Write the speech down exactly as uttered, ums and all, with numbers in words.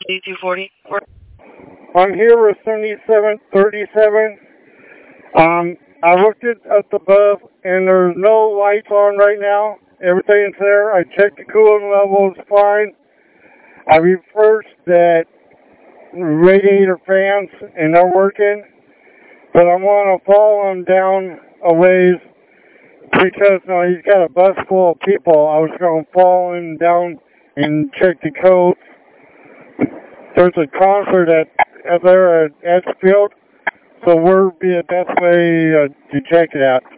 two forty. I'm here with seventy-seven thirty-seven. Um, I looked at, at the above, and there's no lights on right now. Everything's there. I checked the cooling levels fine. I reversed that radiator fans, and they're working. But I want to follow him down a ways because no, he's got a bus full of people. I was going to follow him down and check the codes. There's a concert at, at there at Edgefield, so where'd be the best way uh, to check it out?